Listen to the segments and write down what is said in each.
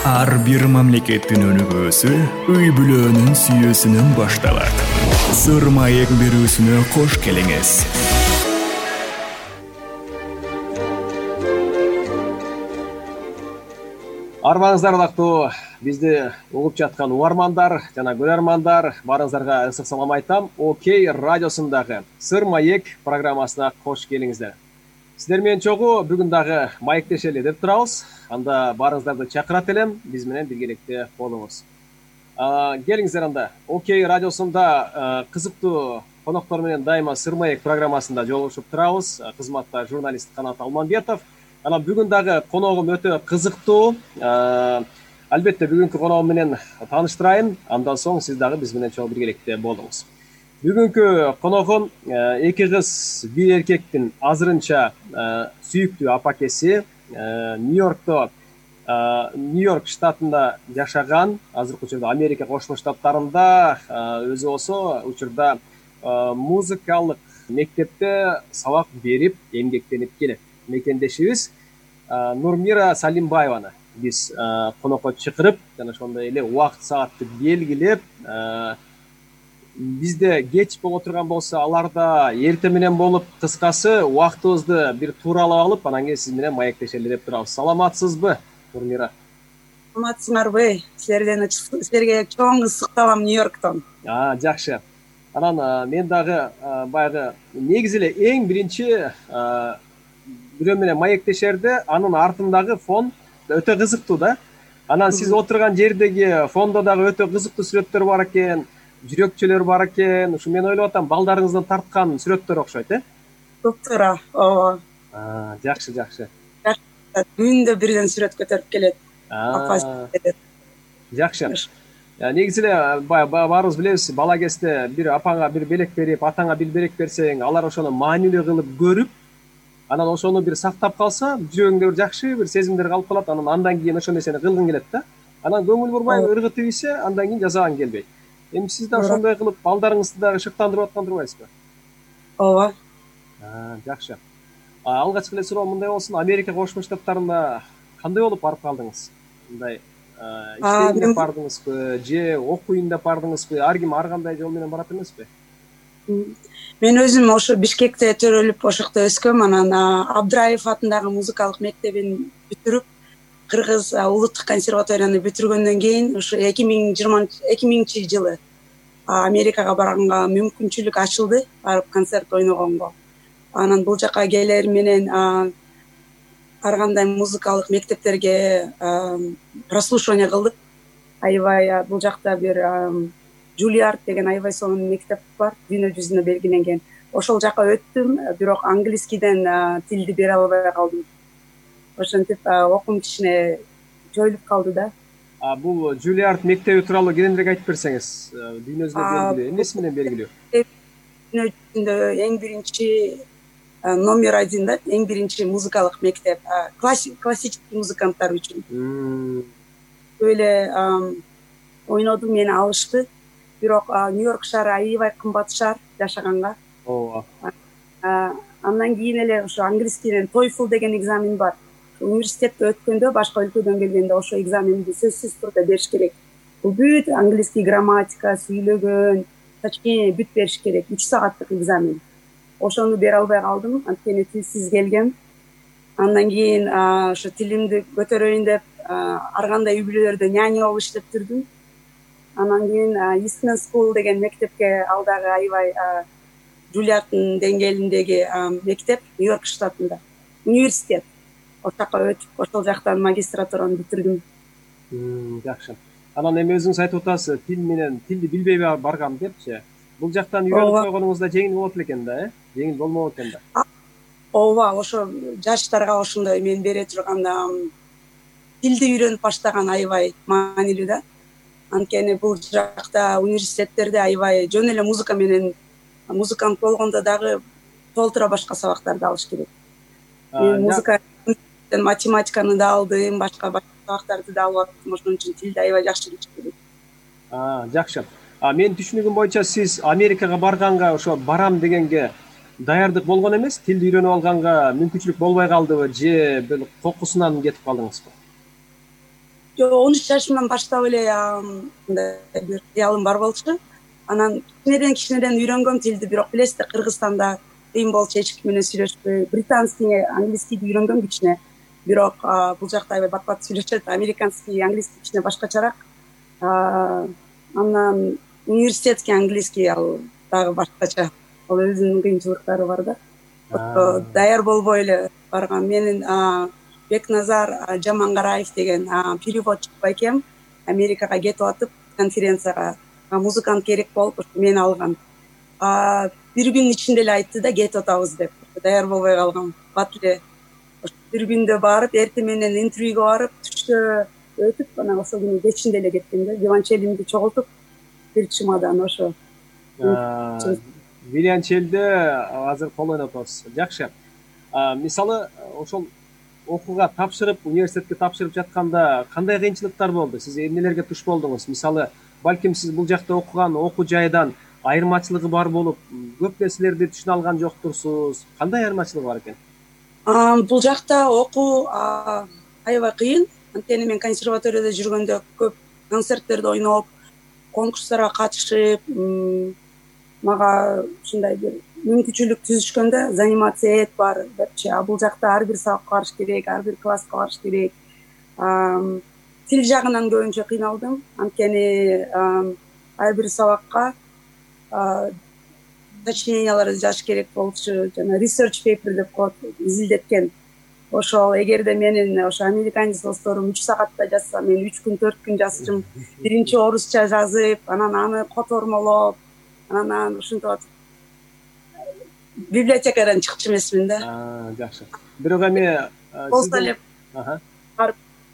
Ар бир мамлекеттин өнүгүүсү үй бүлөнүн сүйүүсүнөн башталат. Сыр маек берүүсүнө кош келиңиз. Арбаңыздар ылактуу бизди угуп жаткан угармандар жана көрөрмандар, баарыңыздарга ысык салам айтам. Окей радиосундагы Сыр маек программасына кош келиңиздер. Сиздер менен чогуу бүгүн дагы маектешели деп турабыз. Анда баарыңыздарды чакырат элем, биз менен биргеликте болуңуз. Келиңиздер анда. Окей радиосунда кызыктуу коноктор менен дайыма Сыр маек программасында жолугушуп турабыз. Кызматта журналист Канат Алманбетов. Анан бүгүн дагы коногум өтө кызыктуу. Албетте бүгүнкү коногум менен тааныштырайын. Андан соң сиз дагы биз менен чогуу биргеликте болуңуз. Бүгүнкү коногум эки кыз, бир эркектин азырынча сүйүктүү апакеси. Нью-Йорк штатында жашаган, азыркы учурда Америка Кошмо Штаттарында, өзү болсо учурда музыкалык мектепте сабак берип, эмгектенип келет. Мекендешибиз Нурмира Салимбаеваны биз конокко чакырып, жана ошондой эле убакыт саатты белгилеп, бизде кеч боло турган болсо, аларда эртең менен болуп, кыскасы убактыбызды бир тууралап алып, анан кийин сиз менен маектешели деп турабыз. Саламатсызбы, Нурмира? Саламатсыңарбы? Силерге чоң ысык салам Нью-Йорктон. Жакшы. Анан мен дагы баягы негизи эле эң биринчи бирөө менен маектешерде, анын артындагы фон өтө кызыктуу да. Анан сиз отурган жердеги фондо дагы өтө кызыктуу сүрөттөр бар экен, жүрөкчөлөр бар экен. Ушу мен ойлоп атам, балдарыңыздан тарткан сүрөттөр окшойт, Туура, ооба. Жакшы. Күндө бирден сүрөт көтөрүп келет. Жакшы. Негизи эле баарыбыз билебиз, бала кезде бир апаңа бир белек берип, атаңа бир белек берсең, алар ошону маанилүү кылып көрүп, анан ошону бир сактап калса, жүрөгүңдө бир жакшы бир сезимдер калып калат. Андан кийин ошол нерсени кылгың келет да. Анан көңүл бурбай ыргытып ийсе, андан кийин жасаган келбейт. Эми сиз да ошондой кылып балдарыңызды дагы шыктандырып аткан турбайсызбы? Ооба. Жакшы. Алгачкы эле суроо мындай болсун, Америка Кошмо Штаттарында кандай болуп барып калдыңыз? Мындай иштейин деп бардыңызбы, же окуйун деп бардыңызбы? Ар ким ар кандай жол менен барат эмеспи? Мен өзүм ошо Бишкекте төрөлүп, ошокто өскөм. Анан Абдраев атындагы музыкалык мектебин бүтүрүп, Кыргыз улуттук консерваторияны бүтүргөндөн кийин ушу 2000 жылы Америкага барганга мүмкүнчүлүк ачылды, барып концерт ойногонго. Анан бул жака келер менен ар кандай музыкалык мектептерге прослушивание кылдык. Аябай бул жакта бир Juilliard деген аябай сонун мектеп бар, дүйнө жүзүнө белгиленген. Ошол жака өттүм, бирок англискийден тилди бере албай калдым. Ошентип окуум кичине жоюлуп калды да. Бул Juilliard мектеби тууралуу кененирээк айтып берсеңиз, дүйнө жүзүнө белгилүү, эмнеси менен белгилүү? Дүйнө жүзүндө эң биринчи номер 1 да, эң биринчи музыкалык мектеп, классический музыканттар үчүн. Эле ойнодум, мени алышты. Бирок Нью-Йорк шаары аябай кымбат шаар жашаганга. Ооба. Андан кийин эле ошо англискийден TOEFL деген экзамен бар. Университетке өткөндө, башка өлкөдөн келгенде ошо экзаменди сөзсүз турда бериш керек. Бул бүт английский грамматика, сүйлөгөн, точнее бүт бериш керек. 3 сааттык экзамен. Ошону бере албай калдым, анткени тилсиз келгем. Андан кийин ошо тилимди көтөрөйүн деп ар кандай үй бүлөлөрдө няня болуп иштеп жүрдүм. Анан кийин Eastman School деген мектепке, ал дагы аябай Juilliard'дын деңгээлиндеги мектеп, Нью-Йорк штатында. Университет. Ошока өтүп, ошол жактан магистратураны бүтүрдүм. Жакшы. Анан эми өзүңүз айтып атасыз, тилди билбей баргам депчи. Бул жактан үйрөнүп койгонуңузда жеңил болот экен да, Жеңил болмок экен да. Ооба, ошо жаштарга ошондой мен бере турган тилди үйрөнүп баштаган аябай маанилүү да. Анткени бул жакта университеттерде аябай жөн эле музыка менен, музыкант болгондо дагы толтура башка сабактарды алыш керек. Мен музыка, математиканы да алдым, башка сабактарды да алып аттым, ошон үчүн тилди аябай жакшы билиш керек. Жакшы. Мен түшүнүгүм боюнча сиз Америкага барганга, ошо барам дегенге даярдык болгон эмес, тилди үйрөнүп алганга мүмкүнчүлүк болбой калдыбы, же бир кокусунан кетип калдыңызбы? 13 жашымдан баштап эле мындай бир кыялым бар болчу. Анан кичинеден үйрөнгөм тилди, бирок билесиздер, Кыргызстанда кыйын болчу эч ким менен сүйлөшпөй. Британский, английскийди үйрөнгөм кичине. Бирок бул жакта аябай бат-бат сүйлөшөт. Американский, английский кичине башкачараак. Анан университетский английский ал дагы башкача. Ал өзүнүн кыйынчылыктары бар да. Даяр болбой эле баргам. Менин Бекназар Жамангараев деген переводчик байкем Америкага кетип атып конференцияга музыкант керек болуп мени алган. Бир күн ичинде эле айтты да кетип атабыз деп. Даяр болбой калгам. Бат эле бир күндө барып, эртең менен интервьюга барып, түштө өтүп, анан ошол күнү кечинде эле кеттим да. Виолончелимди чогултуп, бир чемодан ошо. Виолончелди азыр колдонуп атабыз. Жакшы. Мисалы, ошол окууга тапшырып, университетке тапшырып жатканда кандай кыйынчылыктар болду? Сиз эмнелерге туш болдуңуз? Мисалы, балким сиз бул жакта окуган окуу жайдан айырмачылыгы бар болуп, көп нерселерди түшүнө алган жоктурсуз. Кандай айырмачылыгы бар экен? Бул жакта окуу аябай кыйын. Анткени мен консерваторияда жүргөндө көп концерттерде ойноп, конкурстарга катышып, мага ушундай бир мүмкүнчүлүк түзүшкөндө занимация бар депчи. Бул жакта ар бир сабакка барыш керек, ар бир класска барыш керек. Тил жагынан көбүнчө кыйналдым. Анткени ар бир сабакка сочиненияларды жазыш керек болчу, жана research paper деп коет, изилдеткен. Ошол эгерде менин ошо американец досторум 3 сагатта жазса, мен 3 күн 4 күн жазчым. Биринчи орусча жазып, анан аны котормолоп, анан ушинтип библиотекадан чыкчу эмесмин да. Жакшы. Бирок эми болсо эле барып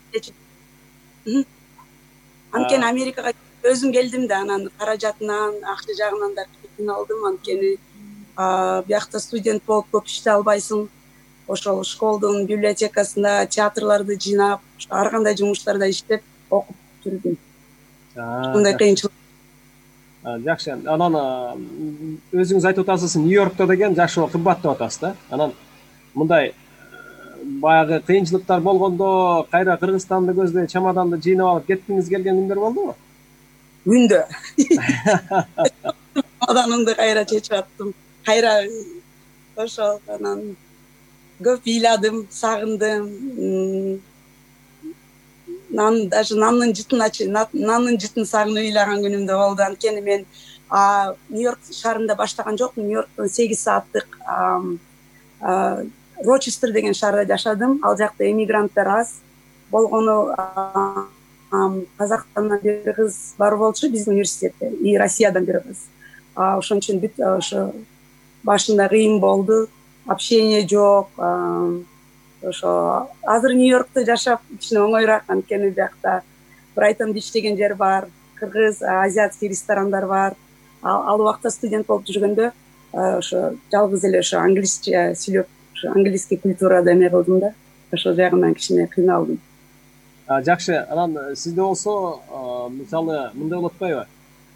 анткени Америкага өзүм келдим да, анан каражатынан, акча жагынан да кыйналдым. Анткени биякта студент болуп көп иштей албайсың. Ошол школдун библиотекасында театрларды жыйнап, ар кандай жумуштарда иштеп, окуп жүрдүм. Ушундай кыйынчылык. Жакшы. Анан өзүңүз айтып атасыз, Нью-Йоркто деген жашоо кымбат деп атасыз да. Анан мындай баягы кыйынчылыктар болгондо кайра Кыргызстанды көздөй чамаданды жыйнап алып кеткиңиз келген күндөр болдубу? Күндө. Чемоданымды кайра чечип аттым. Кайра ошол анан көп ыйладым, сагындым. Даже нанын жытын сагынып ыйлаган күнүм да болду. Анткени мен Нью-Йорк шаарында баштаган жокмун. Нью-Йорктон 8 сааттык Рочестер деген шаарда жашадым. Ал жакта эмигранттар аз болгону Казакстандан бир кыз бар болчу биздин университетте, и Россиядан бир кыз. Ошон үчүн бүт ошо башында кыйын болду. Общение жок. Ошо азыр Нью-Йоркто жашап кичине оңоюраак, анткени биякта Брайтонда иштеген жер бар, кыргыз, азиатский ресторандар бар. Ал убакта студент болуп жүргөндө ошо жалгыз эле ошо англисче сүйлөп, ошо английский культурада эме кылдым да. Ошол жагынан кичине кыйналдым. Жакшы. Анан сизде болсо, мисалы, мындай болуп атпайбы?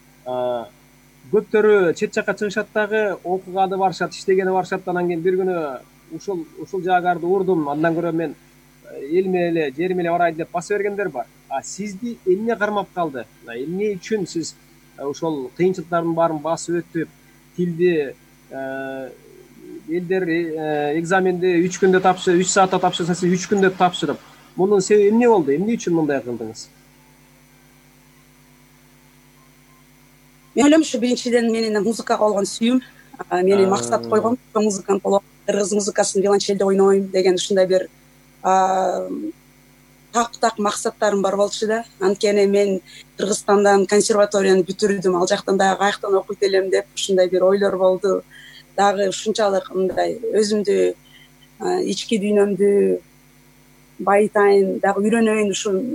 Көптөрү чет жакка чыгышат дагы, окуганы барышат, иштегени барышат, анан кийин бир күнү ушул жагарды урдум, андан көрө мен элиме эле, жериме эле барайын деп баса бергендер бар. Сизди эмне кармап калды? Эмне үчүн сиз ошол кыйынчылыктардын баарын басып өтүп, тилди элдер экзаменди 3 күндө тапшырып, 3 саатта тапшырса, сиз 3 күндө тапшырып, мунун себеби эмне болду? Эмне үчүн мындай кылдыңыз? Мен ойлойм, ушу биринчиден менин музыкага болгон сүйүүм, менин максат койгом, музыкант болоп, кыргыз музыкасын виолончелде ойнойм деген ушундай бир так максаттарым бар болчу да. Анткени мен Кыргызстандан консерваторияны бүтүрдүм, ал жактан дагы каяктан окуйт элем деп ушундай бир ойлор болду. Дагы ушунчалык мындай өзүмдү, ички дүйнөмдү байытайын, дагы үйрөнөйүн,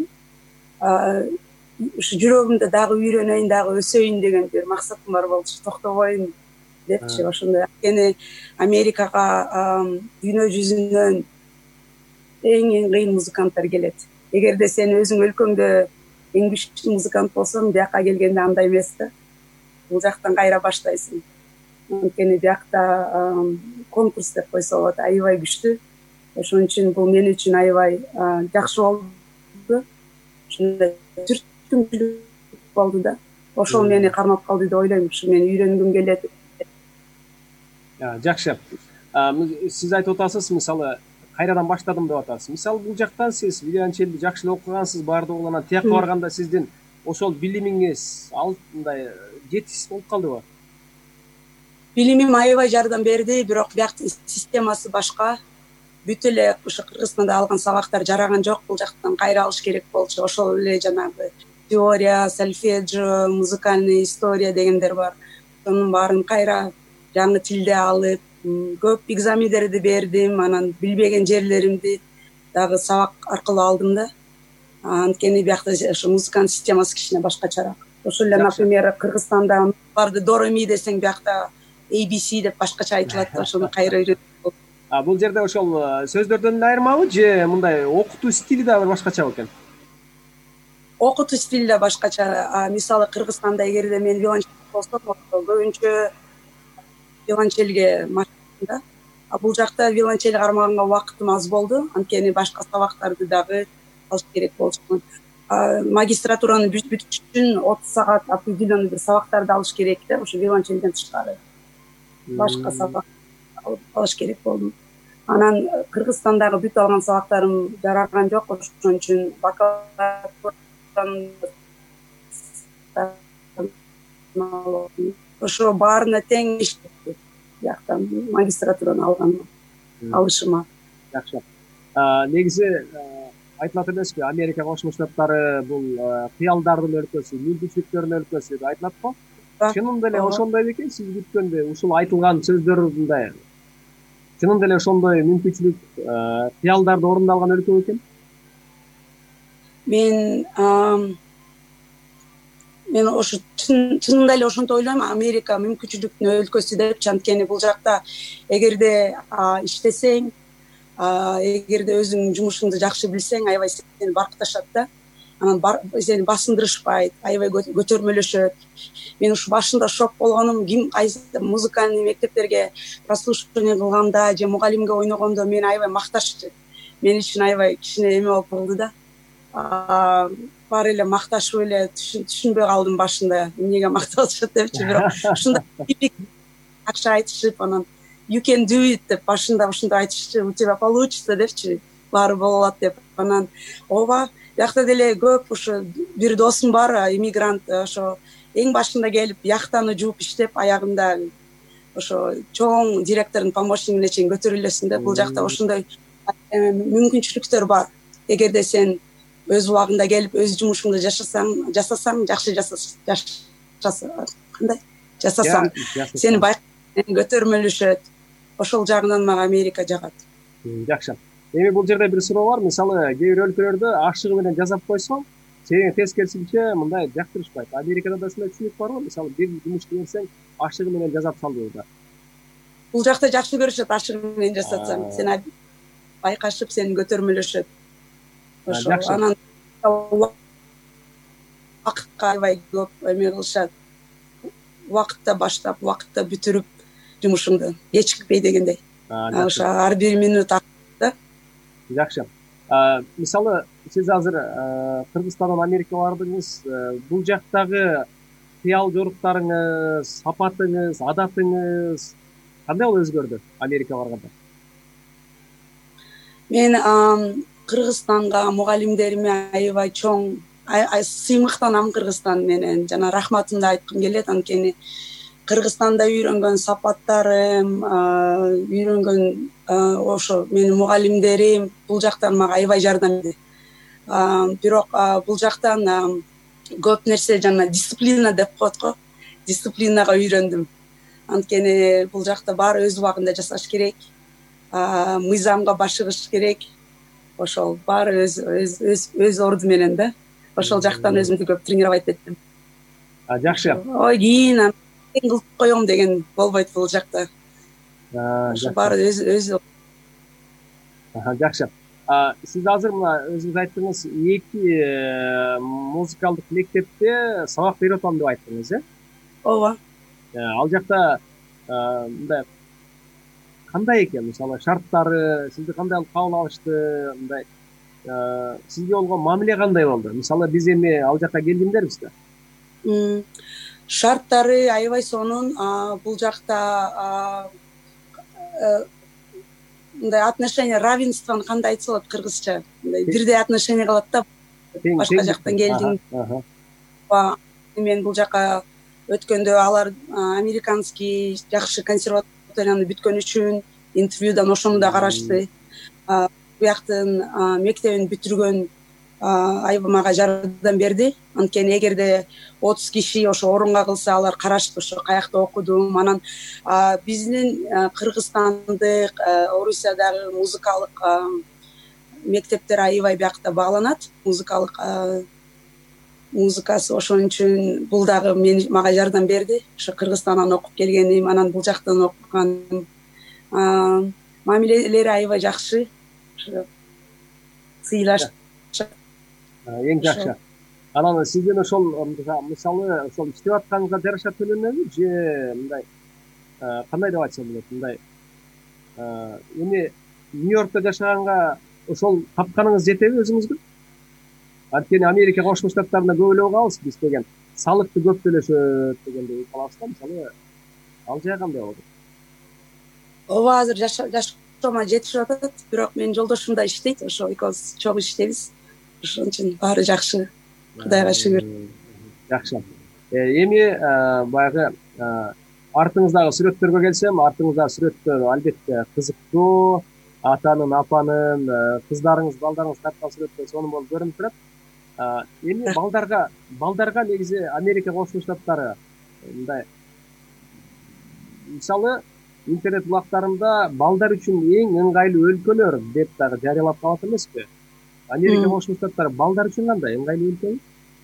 ушу жүрөгүмдө дагы үйрөнөйүн, дагы өсөйүн деген бир максатым бар болчу, токтобойм депчи. Ошондой. Анткени Америкага дүйнө жүзүнөн эң кыйын музыканттар келет. Эгерде сен өзүң өлкөңдө эң күчтүү музыкант болсоң, бияка келгенде андай эмес да. Бул жактан кайра баштайсың. Анткени биякта конкурс деп койсо болот, аябай күчтүү. Ошон үчүн бул мен үчүн аябай жакшы болду. ушундай түрткүнчүлүк болду да. Ошол мени кармап калды деп ойлойм. Ушу мен үйрөнгүм келет. Жакшы. Сиз айтып атасыз, мисалы кайрадан баштадым деп атасыз. Мисалы бул жактан сиз виолончелди жакшы окугансыз, баардыгы анан тияка барганда сиздин ошол билимиңиз мындай жетишсиз болуп калдыбы? Билимим аябай жардам берди, бирок бияктын системасы башка. Бүт эле ушу Кыргызстанда алган сабактар жараган жок, бул жактан кайра алыш керек болчу. Ошол эле жанагы теория, сольфеджио, музыкальный история дегендер бар. Ошонун баарын кайра жаңы тилде алып, көп экзамендерди бердим, анан билбеген жерлеримди дагы сабак аркылуу алдым да. Анткени биякта ошо музыканын системасы кичине башкачараак. Ошол эле, например, Кыргызстанда барды до ре ми десең, биякта ABC деп башкача айтылат да, ошону кайра үйрөнүп. Бул жерде ошол сөздөрдөн эле айырмабы же мындай окутуу стили да бир башкача экен? Окутуу стили да башкача. Мисалы Кыргызстанда эгерде мен виолончел болсом, көбүнчө виолончелге машыктым. Бул жакта виолончель кармаганга убактым аз болду, анткени башка сабактарды дагы алыш керек болчу. Магистратураны бүтүш үчүн 30 саат определенный бир сабактарды алыш керек да, ошо виолончелден тышкары башка сабак алыш керек болду. Анан Кыргызстандагы бүт алган сабактарым жараган жок, ошон үчүн ошо баарына тең бияктан магистратураны алышыма. Жакшы. Негизи айтылат эмеспи, Америка Кошмо Штаттары бул кыялдардын өлкөсү, мүмкүнчүлүктөрдүн өлкөсү деп айтылат го. Чынында эле ошондой бекен? Сиз бүткөндө ушул айтылган сөздөр мындай чынында эле ошондой мүмкүнчүлүк, кыялдарды орундалган өлкө экен? Мен ошо чынында эле ошентип ойлойм, Америка мүмкүнчүлүктүн өлкөсү депчи, анткени бул жакта эгерде иштесең, эгерде өзүң жумушуңду жакшы билсең, аябай сени баркташат да. Анан сени басындырышпайт, аябай көтөрмөлөшөт. Мен ушу башында шок болгонум, ким кайсы музыкальный мектептерге прослушивание кылганда же мугалимге ойногондо мени аябай макташчу. Мен үчүн аябай кичине эме болуп калды да. Баары эле макташып эле түшүнбөй калдым башында, эмнеге макталышат депчи, бирок ушундай жакшы айтышып, анан you can do it деп башында ушундай айтышчу, у тебя получится депчи, баары болот деп. Анан ооба, биякта деле көп ушу бир досум бар, иммигрант, ошо эң башында келип яхтаны жууп иштеп, аягында ошо чоң директордун помощнигине чейин көтөрүлөсүң да. Бул жакта ошондой мүмкүнчүлүктөр бар. Эгерде сен өз убагында келип өз жумушуңду жасасаң, жакшы жасасаң, сени көтөрмөлөшөт. Ошол жагынан мага Америка жагат. Жакшы. Эми бул жерде бир суроо бар. Мисалы, кээ бир өлкөлөрдө ашыгы менен жасап койсоң, сени тескерисинче мындай жактырышпайт. Америкада да ушундай түшүнүк барбы? Мисалы, бир жумушты берсең, ашыгы менен жасап сал дейт. Бул жакта жакшы көрүшөт, ашыгы менен жасатсаң. Сени байкашып, сени көтөрмөлөшөт. Ошо анан убакытка аябай көп эме кылышат. Убакытта баштап, убакытта бүтүрүп жумушуңду, кечикпей дегендей. Ошо ар бир минут да. Жакшы. Мисалы, сиз азыр Кыргызстандан Америкага бардыңыз. Бул жактагы кыял жоруктарыңыз, сапатыңыз, адатыңыз кандай болуп өзгөрдү Америкага барганда? Мен Кыргызстанга мугалимдериме аябай чоң сыймыктанам. Кыргызстан менен жана рахматымды айткым келет, анткени Кыргызстанда үйрөнгөн сапаттарым, үйрөнгөн ошо менин мугалимдерим бул жактан мага аябай жардам берди. Бирок бул жактан көп нерсе жана дисциплина деп коет го, дисциплинага үйрөндүм. Анткени бул жакта баары өз убагында жасаш керек, мыйзамга башыгыш керек. Ошол баары өз орду менен да. Ошол жактан өзүмдү көп тренировать эттим. Жакшы. Ой, кийин кылып коем деген болбойт бул жакта. Ошо баары өз. Жакшы. Сиз азыр мына өзүңүз айттыңыз, 2 музыкалдык мектепте сабак берип атам деп айттыңыз, э? Ооба. Ал жакта мындай кандай экен, мисалы шарттары, сизди кандай кабыл алышты, мындай сизге болгон мамиле кандай болду? Мисалы биз эми ал жака келгендербиз да. Шарттары аябай сонун. Бул жакта мындай отношение равенствону кандай айтса болот кыргызча, мындай бирдей отношение кылат да. Башка жактан келдиң. Мен бул жака өткөндө алар американский жакшы консерваторияны бүткөн үчүн интервьюдан ошону да карашты. Бияктын мектебин бүтүргөн аябай мага жардам берди. Анткени эгерде 30 киши ошо орунга кылса, алар карашты ошо каякта окудум. Анан биздин Кыргызстандык, Орусиядагы музыкалык мектептер аябай биякта бааланат. Музыкасы ошон үчүн бул дагы мага жардам берди. Ошо Кыргызстандан окуп келгеним, анан бул жактан окуганым. Мамилелери аябай жакшы. Сыйлаш. Эң жакшы. Анан сиздин ошол мисалы ошол иштеп атканыңызга жараша төлөнөбү же мындай кандай деп айтсам болот, мындай эми Нью-Йоркто жашаганга ошол тапканыңыз жетеби өзүңүзгө? Анткени Америка Кошмо Штаттарында көп эле угабыз биз деген салыкты көп төлөшөт дегенди калабыз да. Мисалы ал жай кандай болду? Ооба, азыр жашоомо жетишип атат, бирок менин жолдошум да иштейт, ошо экөөбүз чогуу иштейбиз. Ошон үчүн баары жакшы. Кудайга шүгүр. Жакшы. Эми баягы артыңыздагы сүрөттөргө келсем, артыңыздагы сүрөттөр албетте кызыктуу, атанын, апанын, кыздарыңыз, балдарыңыз тарткан сүрөттөр сонун болуп көрүнүп турат. Эми балдарга негизи Америка Кошмо Штаттары мындай мисалы интернет булактарында балдар үчүн эң ыңгайлуу өлкөлөр деп дагы жарыялап калат эмеспи? Америка Кошмо Штаттары балдар үчүн кандай ыңгайлуу өлкө?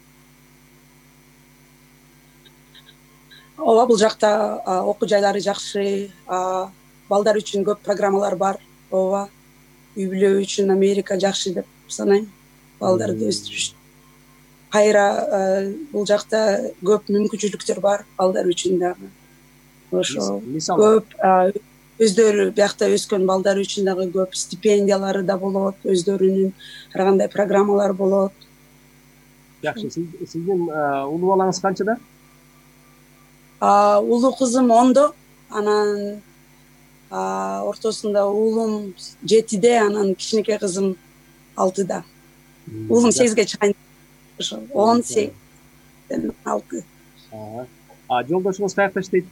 Ооба, бул жакта окуу жайлары жакшы, балдар үчүн көп программалар бар. Ооба, үй бүлө үчүн Америка жакшы деп санайм. Балдарды өстүрүш. Кайра бул жакта көп мүмкүнчүлүктөр бар балдар үчүн дагы. Ошо көп өздөрү биякта өскөн балдар үчүн дагы көп стипендиялары да болот, өздөрүнүн ар кандай программалар болот. Жакшы, сиздин улуу балаңыз канчада? Улуу кызым 10-до, анан ортосунда уулум 7-де, анан кичинекей кызым 6-да. Уулум 8-ге чыккан. Ошо 10-8 6. Жолдошуңуз каякта иштейт?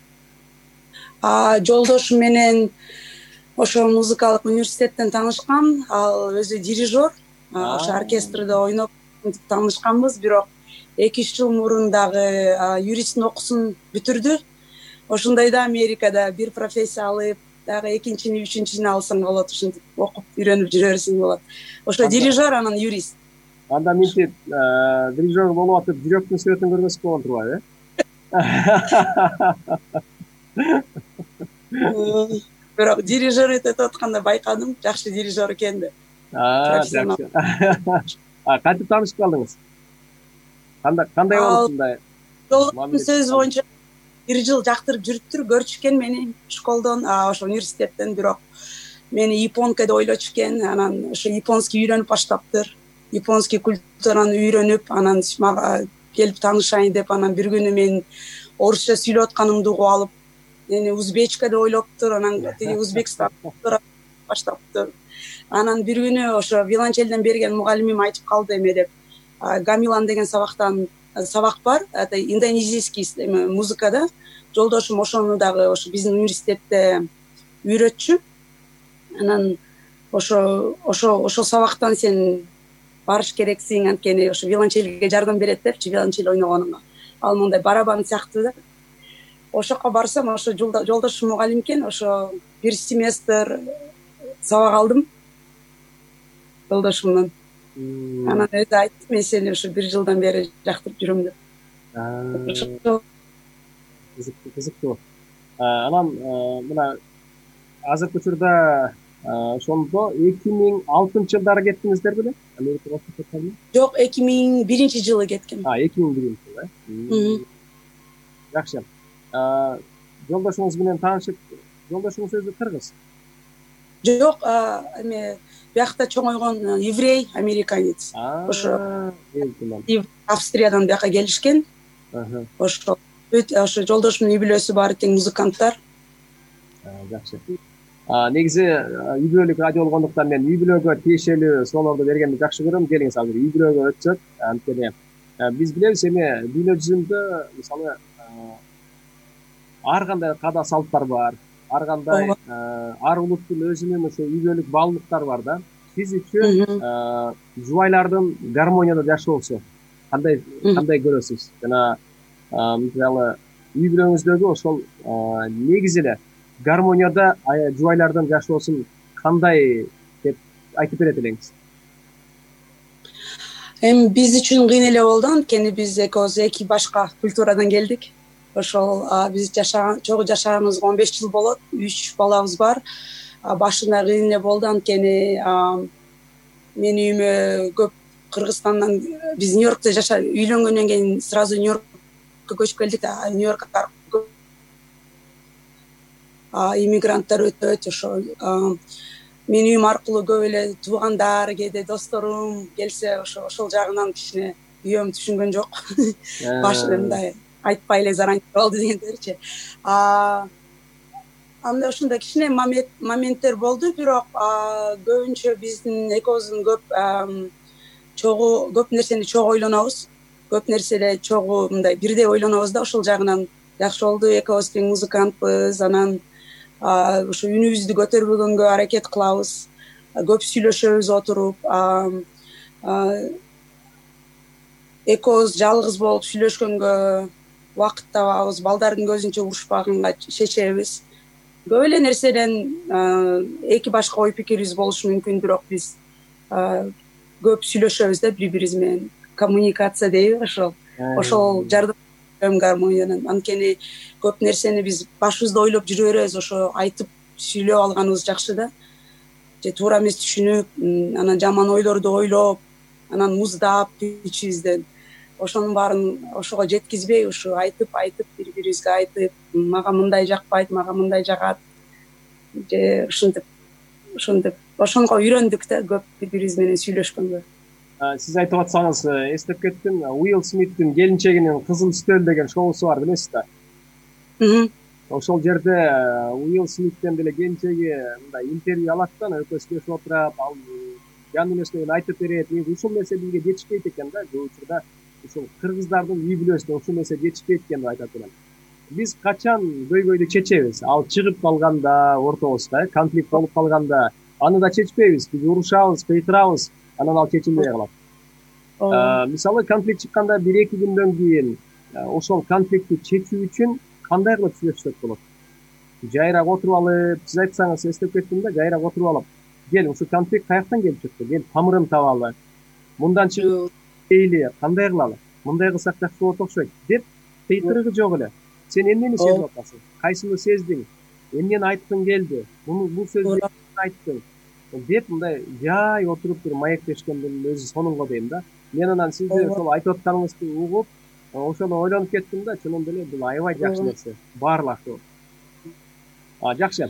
Жолдошум менен ошо музыкалык университеттен таанышкам. Ал өзү дирижер. Ошо оркестрде ойноп таанышканбыз, бирок 2-3 жыл мурун дагы юристтин окуусун бүтүрдү. Ошондой да Америкада бир профессия алып, дагы 2-чини, 3-чини алсаң болот, ушинтип окуп үйрөнүп жүрө берсең болот. Ошо дирижер, анан юрист. Анда минтип дирижер болуп атып, жүрөктүн сүрөтүн көрбөсөк болгон турбайбы, Бирок дирижер өтүп атканда байкадым, жакшы дирижер экен да. Жакшы. Кантип таанышып калдыңыз? Кандай болуп мындай? Жолдошумдун сөзү боюнча 1 жыл жактырып жүрүптүр, көрчүшкен мени школдон, ошо университеттен, бирок мени японка деп ойлочу экен. Анан ошо японский үйрөнүп баштаптыр. Японский культураны үйрөнүп, анан мага келип таанышайын деп, анан бир күнү мен орусча сүйлөп атканымды угуп алып, мени узбечка деп ойлоптур, анан тиги Узбекстан баштаптыр. Анан бир күнү ошо виолончелден берген мугалимим айтып калды эме деп. Гамилан деген сабак бар, это индонезийский музыкада. Жолдошум ошону дагы ошо биздин университетте үйрөтчү. Анан ошо сабактан сен барыш керексиң, анткени ошо виолончелге жардам берет депчи, виолончель ойногонуңа. Ал мындай барабан сыяктуу да. Ошоко барсам, ошо жолдошум мугалим экен, ошо бир семестр сабак алдым жолдошумдон. Анан өзү айтты, мен сени ошо 1 жылдан бери жактырып жүрөм деп. Кызыктуу. Анан мына азыркы учурда ошондо 2006-жылдары кеттиңиздер беле? Америка Кошмо Штаттарына? Жок, 2001-жылы кеткем. 2001-жылы. Жакшы. Жолдошуңуз менен таанышып, жолдошуңуз өзү кыргыз? Жок, эме биякта чоңойгон еврей, американец. Ошо Австриядан бияка келишкен. Ошо жолдошумдун үй бүлөсү баары тең музыканттар. Жакшы. Негизи үй бүлөлүк радио болгондуктан мен үй бүлөгө тиешелүү суроолорду бергенди жакшы көрөм. Келиңиз азыр үй бүлөгө өтсөк. Анткени биз билебиз эми дүйнө жүзүндө мисалы ар кандай каада салттар бар, ар кандай ар улуттун өзүнүн ошо үй бүлөлүк баалуулуктары бар да. Сиз үчүн жубайлардын гармонияда жашоосу кандай көрөсүз? Жана мисалы үй бүлөңүздөгү ошол негизи эле гармонияда жубайлардын жашоосун кандай деп айтып берет элеңиз? Эми биз үчүн кыйын эле болду, анткени биз экөөбүз эки башка культурадан келдик. Ошол биз чогуу жашаганыбызга 15 жыл болот, 3 балабыз бар. Башында кыйын эле болду, анткени менин үйүмө көп Кыргызстандан, биз Нью-Йоркто үйлөнгөндөн кийин сразу Нью-Йоркко көчүп келдик да. Нью-Йоркко иммигранттар өтөт, ошо менин үйүм аркылуу көп эле туугандар, кээде досторум келсе, ошол жагынан кичине үйөм түшүнгөн жок. Башында мындай айтпай эле заранча болду дегендерчи. Анда ошондой кичине моменттер болду, бирок көбүнчө биздин экөөбүздүн көп нерсени чогуу ойлонобуз. Көп нерселе чогуу мындай бирдей ойлонобуз да, ошол жагынан жакшы болду. Экөөбүз тең музыкантпыз, анан ошо үнүбүздү көтөрбөгөнгө аракет кылабыз. Көп сүйлөшөбүз отуруп. Экөөбүз жалгыз болуп сүйлөшкөнгө убакыт табабыз, балдардын көзүнчө урушпаганга чечебиз. Көп эле нерседен эки башка ой пикирибиз болушу мүмкүн, бирок биз көп сүйлөшөбүз да бири-бирибиз менен. Коммуникация дейби, ошол жардам берем гармониянын. Анткени көп нерсени биз башыбызда ойлоп жүрө беребиз, ошо айтып сүйлөп алганыбыз жакшы да. Же туура эмес түшүнүп, анан жаман ойлорду ойлоп, анан муздап ичибизден. Ошонун баарын ошого жеткизбей, ушу айтып бири-бирибизге айтып, мага мындай жакпайт, мага мындай жагат. Же ошентип ошонго үйрөндүк да, көп бири-бирибиз менен сүйлөшкөнгө. Сиз айтып атсаңыз, эстеп кеттим, Уилл Смиттин Келинчегинин кызыл үстөл деген шоусу бар, билесиз да? Ошол жерде Уилл Смиттен деле келинчеги мындай интервью алат да, экөөсү сүйлөшүп отурат, ал жан дүнөсүнөн айтып берет. Ушул нерсе бизге жетишпейт экен да, көп учурда ушул кыргыздардын үй бүлөсүнө ушул нерсе жетишпейт экен деп айтат элем. Биз качан көйгөйдү чечебиз? Ал чыгып калганда, ортобузда конфликт болуп калганда, аны да чечпейбиз. Биз урушабыз, кыйкырабыз, анан ал чечилбей калат. Мисалы конфликт чыкканда 1-2 күндөн кийин ошол конфликтти чечүү үчүн кандай кылып сүйлөшсөк болот? Жайрак отуруп алып, сиз айтсаңыз, эстеп кеттим да, жайрак отуруп алып, кел, ушул конфликт каяктан келип чыкты? Кел, тамырын табалы. Мындан чыгып дейли, кандай кылалы? Мындай кылсак жакшы болот окшойт деп кыйкырыгы жок эле. Сен эмнени сезип атасың? Кайсыны сездиң? Эмнени айткың келди? Бул сөздү айттың деп мындай жай отуруп бир маектешкендин өзү сонунго дейм да. Мен анан сизди ошол айтып атканыңызды угуп, ошону ойлонуп кеттим да, чынын деле бул аябай жакшы нерсе. Баарлашуу. Жакшы.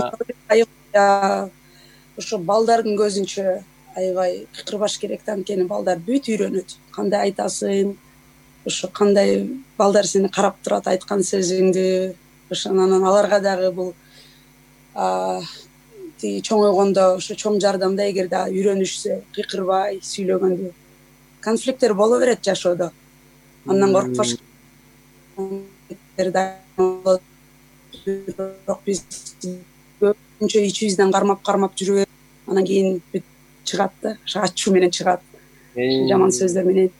Ошо балдардын көзүнчө аябай кыйкырбаш керек да, анткени балдар бүт үйрөнөт. Кандай айтасың, ошо кандай балдар сени карап турат айткан сөзүңдү. Ошонан аларга дагы бул чоңойгондо ошо чоң жардамда, эгерде үйрөнүшсө, кыйкырбай сүйлөгөндө. Конфликттер боло берет жашоодо. Андан коркпош керек. Бирок биз көбүнчө ичибизден кармап жүрүп, анан кийин чыгат да, ачуу менен чыгат. Жаман сөздөр менен.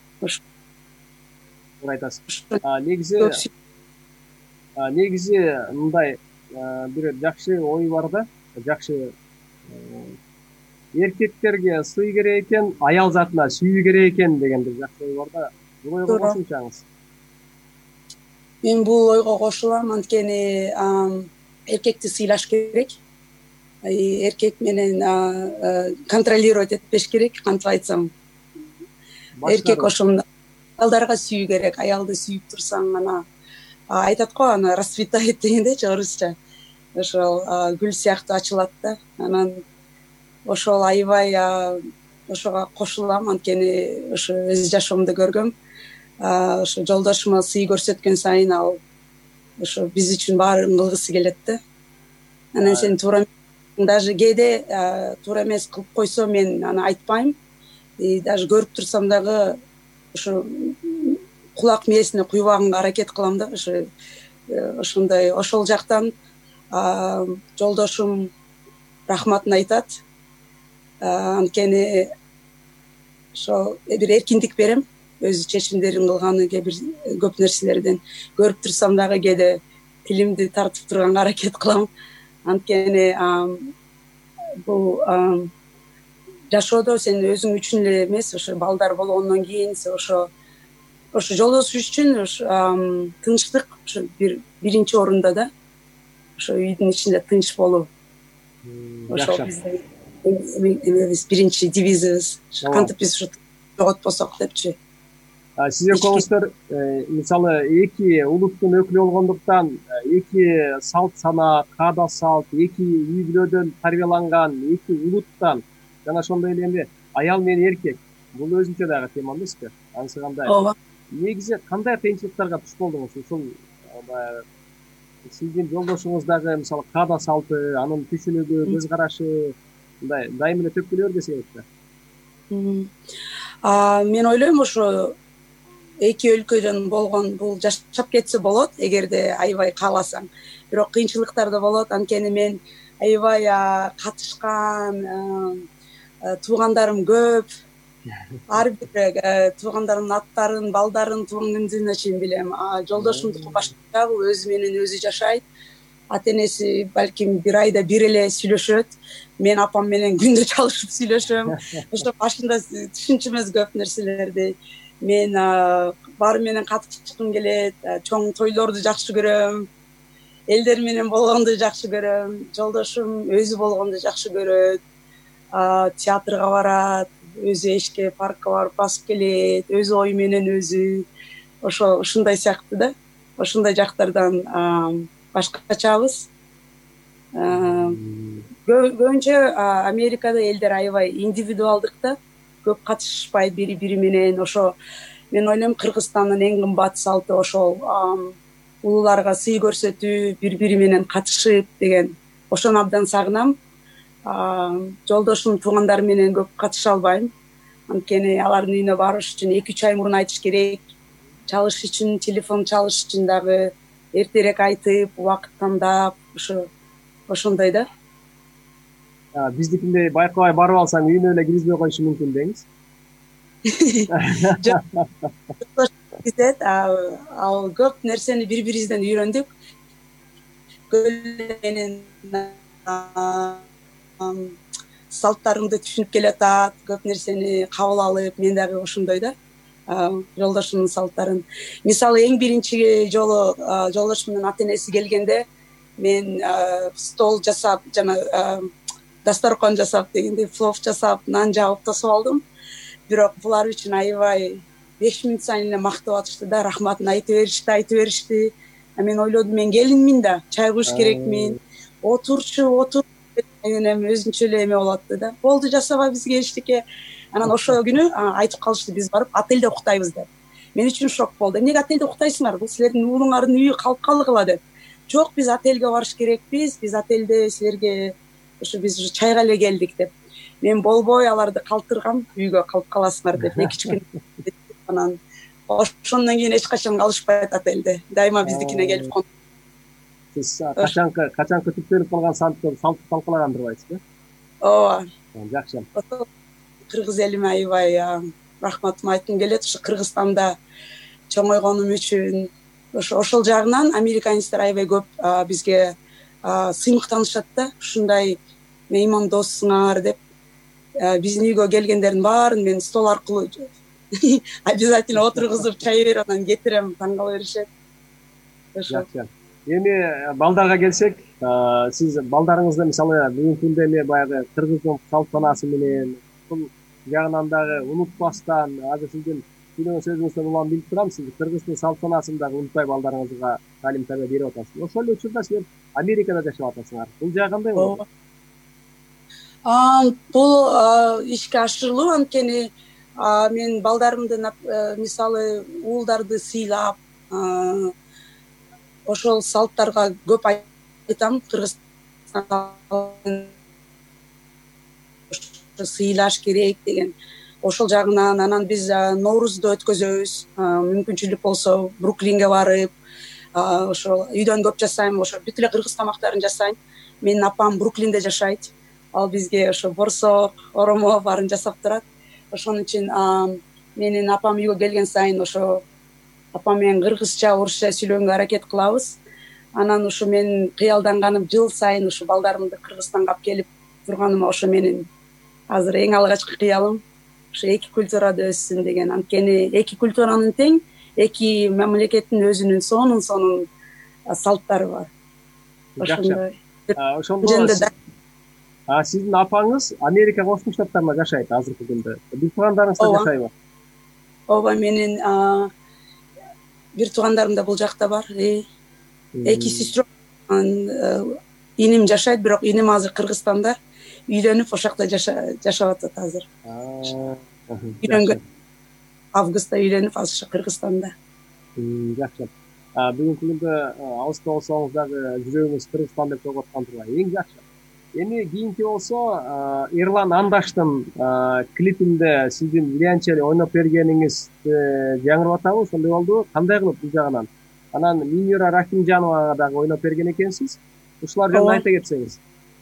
Айтасыз. Негизи мындай бир жакшы ой бар да, жакшы эркектерге сый керек экен, аял затына сүйүү керек экен деген бир жакшы ой бар да. Бул ойго кошумчаңыз? Мен бул ойго кошулам, анткени эркекти сыйлаш керек. Эркек менен контролировать этпеш керек, кантип айтсам. Эркек ошондо аялдарга сүйүү керек, аялды сүйүп турсаң, ана айтат го, аны расцветает дегендечи орусча. Ошол гүл сыяктуу ачылат да. Анан ошол аябай ошого кошулам, анткени ошо өз жашоомдо көргөм. Ошо жолдошума сый көрсөткөн сайын ал ошо биз үчүн баарын кылгысы келет да. Анан сен туура, даже кээде туура эмес кылып койсо мен аны айтпайм. Даже көрүп турсам дагы ошо кулак мээсине куйбаганга аракет кылам да. Ошондой ошол жактан жолдошум рахматын айтат. Анткени ошо бир эркиндик берем, өз чечимдерин кылганы көп нерселерден көрүп турсам дагы кээде тилимди тартып турганга аракет кылам. Анткени бул жашоодо сен өзүң үчүн эле эмес, ошо балдар болгондон кийин ошо жолдош үчүн тынчтык ошо биринчи орунда да. Ошо үйдүн ичинде тынч болуу. Ошо биздин эмебиз, биринчи девизибиз. Кантип биз ушу жоготпосок депчи. Сиз экөөңүздөр мисалы эки улуттун өкүлү болгондуктан эки салт санаа, каада салт, эки үй бүлөдөн тарбияланган эки улуттан жана ошондой эле эми аял менен эркек, бул өзүнчө дагы тема эмеспи? Анысы кандай? Ооба. Негизи кандай кыйынчылыктарга туш болдуңуз? Ушул сиздин жолдошуңуз дагы мисалы каада салты, анын түшүнүгү, көз карашы мындай дайым эле төпкөлөр десе керек да. Мен ойлойм ошо эки өлкөдөн болгон бул жашап кетсе болот, эгерде аябай кааласаң. Бирок кыйынчылыктар да болот, анткени мен аябай катышкан туугандарым көп. Ар бир туугандарымдын аттарын, балдарын тууган күнүнө чейин билем. Жолдошумдуку башка, бул өзү менен өзү жашайт. Ата энеси балким бир айда бир эле сүйлөшөт. Мен апам менен күндө чалышып сүйлөшөм. Ошо башында түшүнчүмөз көп нерселерди. Мен баары менен катышкым келет, чоң тойлорду жакшы көрөм. Элдер менен болгонду жакшы көрөм. Жолдошум өзү болгонду жакшы көрөт. Театрга барат, өзү эшикке, паркка барып басып келет, өз ою менен өзү. Ошондой сыяктуу да. Ошондой жактардан башкачабыз. Көбүнчө Америкада элдер аябай индивидуалдык да, көп катышышпайт бири менен. Ошо мен ойлойм Кыргызстандын эң кымбат салты ошол улууларга сый көрсөтүү, бири менен катышып деген. Ошону абдан сагынам. Жолдошум туугандары менен көп катыша албайм. Анткени алардын үйүнө барыш үчүн 2-3 ай мурун айтыш керек. Чалыш үчүн, телефон чалыш үчүн дагы эртерээк айтып, убакыт тандап, ошондой да. Биздикиндей байкабай барып алсаң үйүнө эле киргизбей коюшу мүмкүн деңиз. Ал көп нерсени бири-бирибизден үйрөндүк. Менен салттарымды түшүнүп келатат, көп нерсени кабыл алып, мен дагы ошондой да. Жолдошумдун салттарын. Мисалы эң биринчи жолу жолдошум менен ата энеси келгенде мен стол жасап жана дасторкон жасап дегендей плов жасап, нан жаап тосуп алдым. Бирок булар үчүн аябай 5 мүнөт сайын эле мактап атышты да, рахматын айтып беришти. Мен ойлодум, мен келинмин да, чай куюш керекмин. Отурчу эми өзүнчө эле эме болот да. Болду, жасаба бизге эчтеке. Анан ошол күнү айтып калышты, биз барып отельде уктайбыз деп. Мен үчүн шок болду. Эмнеге отельде уктайсыңар? Бул силердин уулуңардын үйү калып калдыгыла деп. Жок, биз отельге барыш керекпиз. Биз отельде силерге ошо биз чайга эле келдик деп. Мен болбой аларды калтыргам, үйгө калып каласыңар деп 2-3 күн. Анан ошондон кийин эч качан калышпайт отельде. Дайыма биздикине келип кону. Сиз качанкы түптөлүп калган салтты талкалаган турбайсызбы? Ооба. Жакшы. Кыргыз элиме аябай рахматымды айткым келет. Ошо Кыргызстанда чоңойгонум үчүн ошол жагынан американецтер аябай көп бизге сыймыктанышат да. Ушундай меймандоссуңар деп. Биздин үйгө келгендердин баарын мен стол аркылуу обязательно отургузуп чай берип анан кетирем, таң кала беришет. Жакшы. Эми балдарга келсек, сиз балдарыңызды мисалы бүгүнкү күндө эми баягы кыргыздын салт санаасы менен бул жагынан дагы унутпастан, азыр сиздин сүйлөгөн сөзүңүздөн улам билип турам, сиз кыргыздын салт санаасын дагы унутпай балдарыңызга талим тарбия берип атасыз. Ошол эле учурда силер Америкада жашап атасыңар. Бул жагы кандай болот? Бул ишке ашырылуу анткени мен балдарымды мисалы уулдарды сыйлап ошол салттарга көп айтам. Кыргызстан сыйлаш керек деген ошол жагынан. Анан биз Ноорузду өткөзөбүз. Мүмкүнчүлүк болсо Бруклинге барып, ошол үйдөн көп жасайм. Ошо бүт эле кыргыз тамактарын жасайм. Менин апам Бруклинде жашайт. Ал бизге ошо борсок, оромо баарын жасап турат. Ошон үчүн менин апам үйгө келген сайын ошо апам менен кыргызча, орусча сүйлөгөнгө аракет кылабыз. Анан ушу мен кыялданганым жыл сайын ушу балдарымды Кыргызстанга алып келип турганыма ошо менин азыр эң алгачкы кыялым. Ошо эки культурада өссүн деген. Анткени эки культуранын тең, эки мамлекеттин өзүнүн сонун салттары бар. Ошондой. Сиздин апаңыз Америка Кошмо Штаттарында жашайт азыркы күндө. Бир туугандарыңыз да жашайбы? Ооба, менин бир туугандарым да бул жакта бар. Эки сестром, иним жашайт, бирок иним азыр Кыргызстанда үйлөнүп ошол жакта жашап атат азыр. Үйлөнгөн. Августта үйлөнүп азыр Кыргызстанда. Жакшы. Бүгүнкү күндө алыста болсоңуз дагы жүрөгүңүз Кыргызстан деп чогулуп аткан тургай. Эң жакшы. Эми кийинки болсо Эрлан Андаштын клипинде сиздин виолончель ойноп бергениңизди жаңырып атабыз. Ошондой болду. Кандай кылып бул жагынан? Анан Минюра Рахимжановага дагы ойноп берген экенсиз. Ушулар жөнүндө айта кетсеңиз.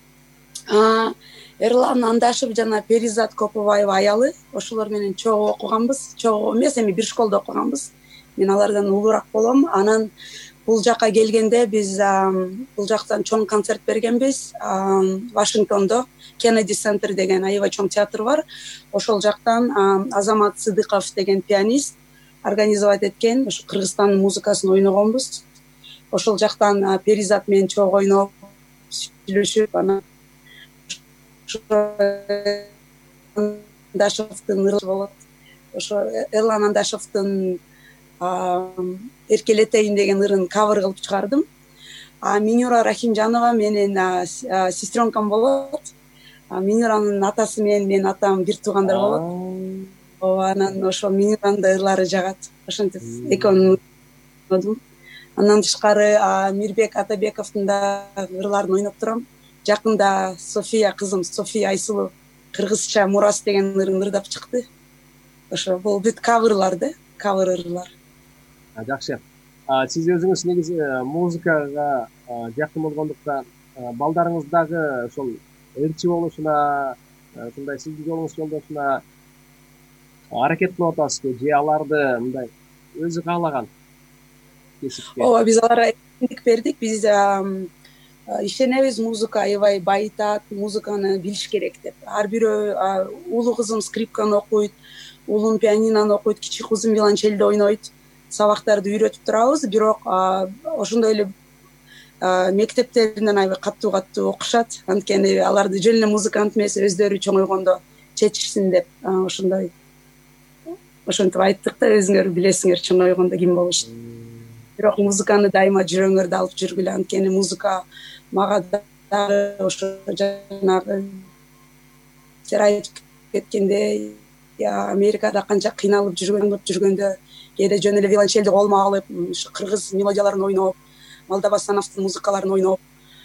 Эрлан Андашев жана Перизат Копубаева аялы, ошолор менен чогуу окуганбыз. Чогуу эмес, эми бир школдо окуганбыз. Мен алардан улуураак болом. Анан бул жака келгенде биз бул жактан чоң концерт бергенбиз. Вашингтондо Кеннеди Центр деген аябай чоң театр бар. Ошол жактан Азамат Сыдыков деген пианист организовать эткен. Ошо Кыргызстандын музыкасын ойногонбуз. Ошол жактан Перизат менен чогуу ойноп, сүйлөшүп, анан Андашевдин ыры болот. Ошо Эрлан Андашевдин Эркелетейин деген ырын кавер кылып чыгардым. Минюра Рахимжанова менин сестренкам болот. Минюранын атасы менен менин атам бир туугандар болот. Анан ошо Минюранын да ырлары жагат. Ошентип экөөнүн ойнодум. Андан тышкары Мирбек Атабековдун да ырларын ойноп турам. Жакында София кызым, София Айсулу кыргызча Мурас деген ырын ырдап чыкты. Ошо бул бүт каверлар да, кавер ырлар. Жакшы. Сиз өзүңүз негизи музыкага жакын болгондуктан балдарыңыз дагы ошол ырчы болушуна, ушундай сиздин жолуңуз жолдошуна аракет кылып атасызбы? Же аларды мындай өзү каалаган кесипке? Ооба, биз аларга эркиндик бердик. Биз ишенебиз, музыка аябай байытат, музыканы билиш керек деп. Ар бирөө улуу кызым скрипканы окуйт, уулум пианинону окуйт, кичи кызым виолончельди ойнойт. Сабактарды үйрөтүп турабыз, бирок ошондой эле мектептеринен аябай каттуу окушат. Анткени аларды жөн эле музыкант эмес, өздөрү чоңойгондо чечишсин деп ошондой. Ошентип айттык да, өзүңөр билесиңер чоңойгондо ким болушун. Бирок музыканы дайыма жүрөгүңөрдө алып жүргүлө, анткени музыка мага дагы ошо жанагы сер айтып кеткендей, Америкада канча кыйналып жүргөндө кээде жөн эле виолончельди колума алып, кыргыз мелодияларын ойноп, Молдобасановдун музыкаларын ойноп,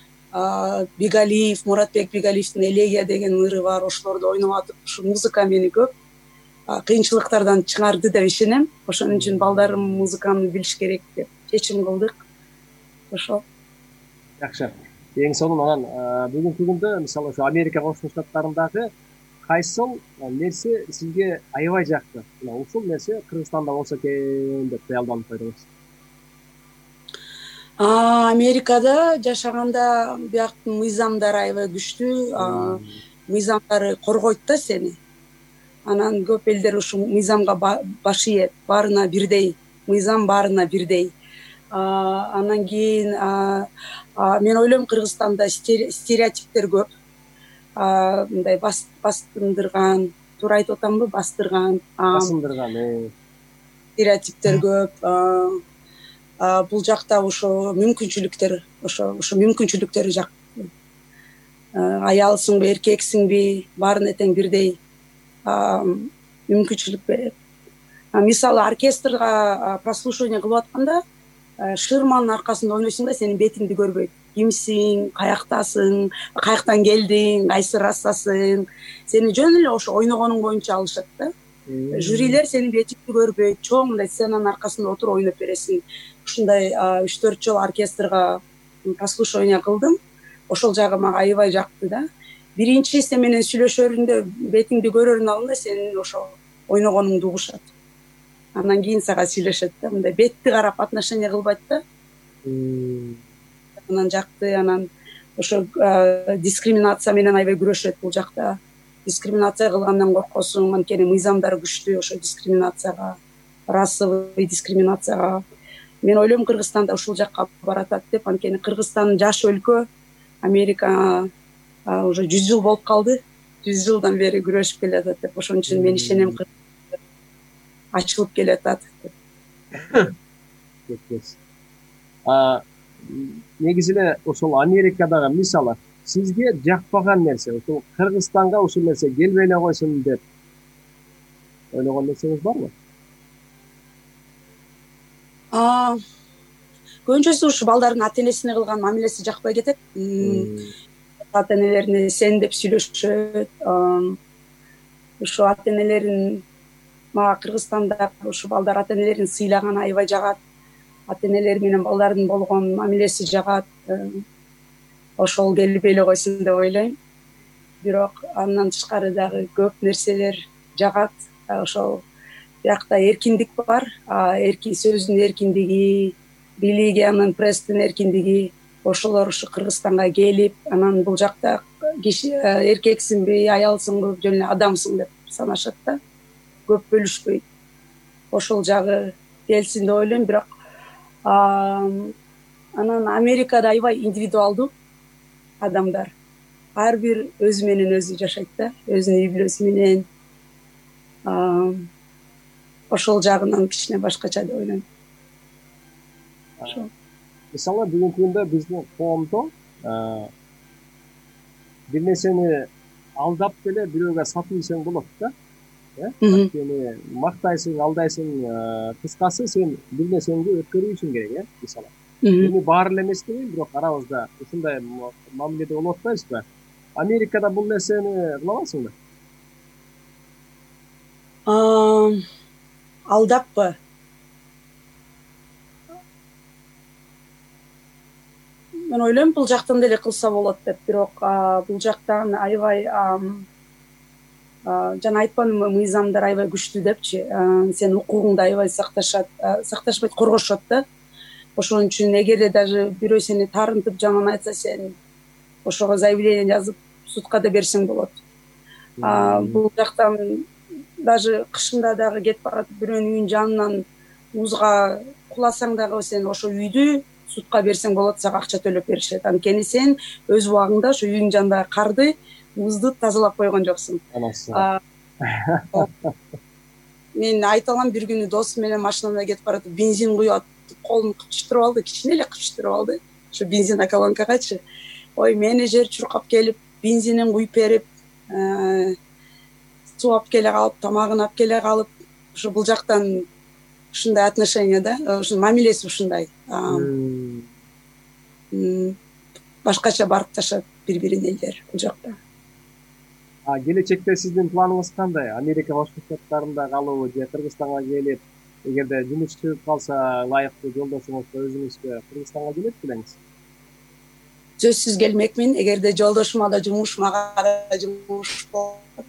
Бигалиев, Муратбек Бигалиевдин Элегия деген ыры бар, ошолорду ойноп атып, ушу музыка мени көп кыйынчылыктардан чыгарды деп ишенем. Ошон үчүн балдарым музыканы билиш керек деп чечим кылдык. Ошол. Жакшы. Эң сонун анан бүгүнкү күндө мисалы ошо Америка Кошмо Штаттарындагы кайсыл нерсе сизге аябай жакты? Ушул нерсе Кыргызстанда болсо экен деп кыялданып койдуңуз. Америкада жашаганда бияктын мыйзамдары аябай күчтүү, мыйзамдары коргойт да сени. Анан көп элдер ушул мыйзамга баш ийет, баарына бирдей, мыйзам баарына бирдей. Анан кийин мен ойлойм Кыргызстанда стереотиптер көп. Мындай бастырган, туура айтып атамбы, басындырган стереотиптер көп. Бул жакта ошо мүмкүнчүлүктөр жак. аялсыңбы эркексиңби баарына тең бирдей мүмкүнчүлүк берет. Мисалы оркестрга прослушивание кылып атканда шырманын аркасында ойнойсуң да сенин бетиңди көрбөйт. Кимсиң, каяктасың, каяктан келдиң, кайсы рассасың, сени жөн эле ошо ойногонуң боюнча алышат да. Жюрилер сенин бетиңди көрбөйт, чоң мындай сценанын аркасында отуруп ойноп бересиң. Ушундай 3-4 жолу оркестрга прослушивание кылдым. Ошол жагы мага аябай жакты да. Биринчи сен менен сүйлөшөрүндө бетиңди көрөрүнүн алдында сенин ошо ойногонуңду угушат. Андан кийин сага сүйлөшөт да, мындай бетти карап отношение кылбайт да. Анан жакты, анан ошо дискриминация менен аябай күрөшөт бул жакта. Дискриминация кылгандан коркосуң, анткени мыйзамдар күчтүү ошо дискриминацияга, расовый дискриминацияга. Мен ойлойм Кыргызстанда ушул жакка баратат деп, анткени Кыргызстан жаш өлкө, Америка уже 100 жыл болуп калды. 100 жылдан бери күрөшүп келатат деп, ошон үчүн мен ишенем ачылып келатат. Негизи эле ошол Америкадагы мисалы сизге жакпаган нерсе, ошол Кыргызстанга ушул нерсе келбей эле койсун деп ойлогон нерсеңиз барбы? Көбүнчөсү ушу балдардын ата-энесине кылган мамилеси жакпай кетет. Ата-энелерине сен деп сүйлөшөт. Ушу ата-энелерин мага Кыргызстанда ушу балдар ата-энелерин сыйлаган аябай жагат. Ата-энелери менен балдардын болгон мамилеси жагат. Ошол келбей эле койсун деп ойлойм. Бирок андан тышкары дагы көп нерселер жагат. Ошол биякта эркиндик бар. Эркин сөздүн эркиндиги, религиянын, пресстин эркиндиги. Ошолор ушу Кыргызстанга келип, анан бул жакта киши эркексиңби, аялсыңбы, жөн эле адамсың деп санашат да. Көп бөлүшпөйт. Ошол жагы келсин деп ойлойм, бирок анан Америкада аябай индивидуалдуу адамдар. Ар бир өзү менен өзү жашайт да, өзүнүн үй бүлөсү менен. Ошол жагынан кичине башкача деп ойлойм. Мисалы бүгүнкү күндө биздин коомдо бир нерсени алдап деле бирөөгө сатып ийсең болот да. Сени мактайсың, алдайсың, кыскасы сен бир нерсеңди өткөрүүсүң керек, мисалы. Эми баары эле эмес дейм, бирок арабызда ушундай мамиледе болуп атпайбызбы? Америкада бул нерсени кылабайсыңбы? Алдаппы? Мен ойлойм бул жактан деле кылса болот деп, бирок бул жактан аябай жана айтпадымбы, мыйзамдар аябай күчтүү депчи. Сен укугуңду аябай сакташпайт, коргошот да. Ошон үчүн эгерде даже бирөө сени таарынтып жаман айтса, сен ошого заявление жазып судка да берсең болот. Бул жактан даже кышында дагы кетип баратып бирөөнүн үйүнүн жанынан музга куласаң дагы сен ошо үйдү судка берсең болот, сага акча төлөп беришет. Анткени сен өз убагыңда ошо үйүңдүн жанындагы карды, музду тазалап койгон жоксуң. Мен айта алам, бир күнү досум менен машинада кетип баратып, бензин куюп атып, колун кыпчыштырып алды, кичине эле кыпчыштырып алды. Ошо бензин колонкагачы. Ой, менеджер чуркап келип, бензинин куюп берип, суу алып келе калып, тамагын алып келе калып, ошо бул жактан ушундай отношение да, ошо мамилеси ушундай. Башкача барып ташат бири-бирин элдер бул жакта. Келечекте сиздин планыңыз кандай? Америка Башкы Штаттарында калуу же Кыргызстанга келип, эгерде жумуш чыгып калса, ылайыктуу жолдошуңузга өзүңүзгө Кыргызстанга келет белеңиз? Сөзсүз келмекмин. Эгерде жолдошума да жумуш, мага да жумуш болот.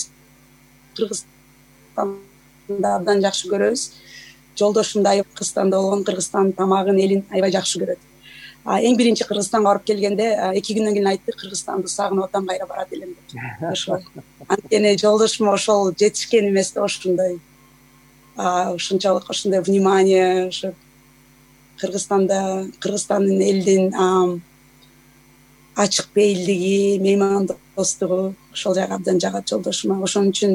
Кыргызстанда абдан жакшы көрөбүз. Жолдошум да Кыргызстанда болгон, Кыргызстандын тамагын, элин аябай жакшы көрөт. Эң биринчи Кыргызстанга барып келгенде 2 күндөн кийин айтты, Кыргызстанды сагынып атам, кайра барат элем деп. Ошол. Анткени жолдошум ошол жетишкен эмес да, ошондой. Ушунчалык ошондой внимание, ошо Кыргызстандын элдин ачык бейилдиги, меймандостугу, ошол жагы абдан жагат жолдошума. Ошон үчүн